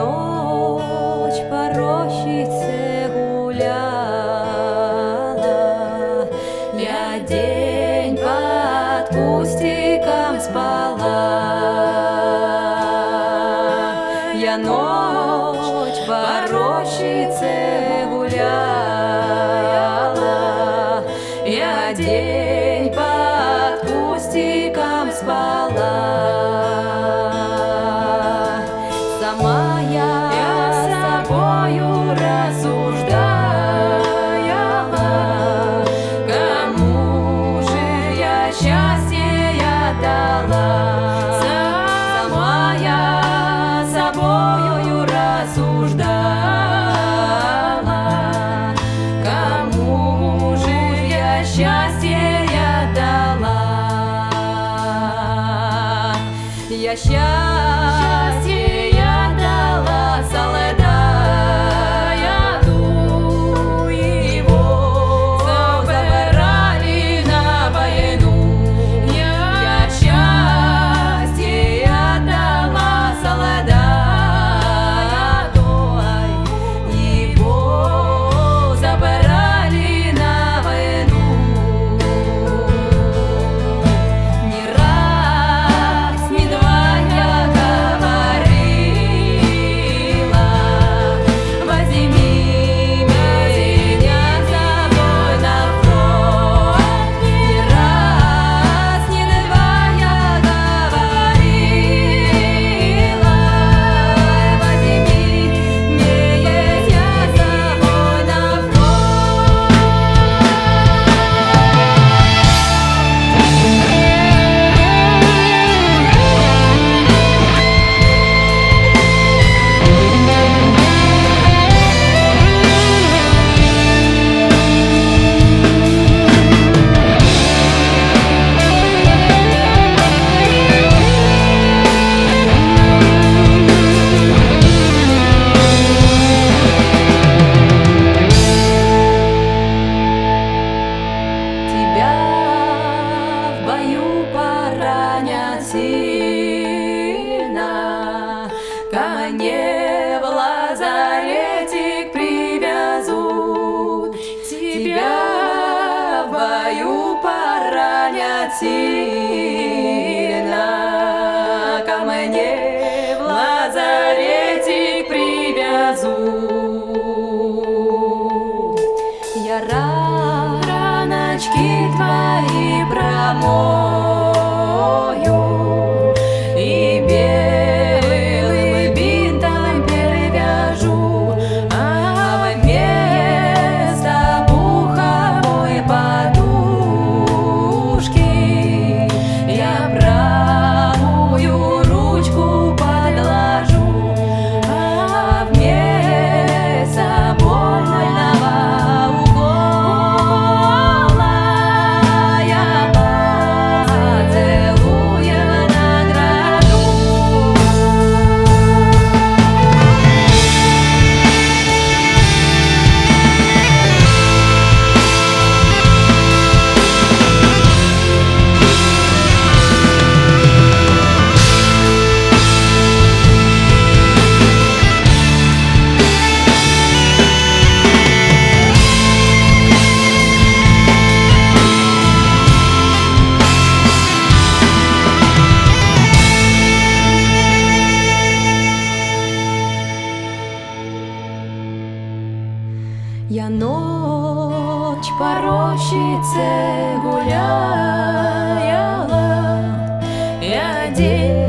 ночь по рощице гуляла, я день под кустиком спала. Я ночь по рощице гуляла, я день под кустиком спала. Сама я собою рассуждала, кому же я счастье дала. Сама я собою рассуждала, кому же я счастье дала. Я счастье дала Соледаю, его забрали на войну. Я счастье дала Соледаю, его забрали на войну. Не раз, не два я говорила: возьми меня с собой на фронт. Не раз, не два я говорила: возьми меня с собой на фронт. Тебя в бою поранят сильно, ко мне в лазаретик привезут. Тебя в бою поранят сильно, ко мне в лазаретик привезут. Я раночки твои промою и белым бинтом перевяжу, а вместо пуховой подушки я правую ручку подложу, а вместо больного укола я поцелую награду. Я ночь по рощице гуляла, я день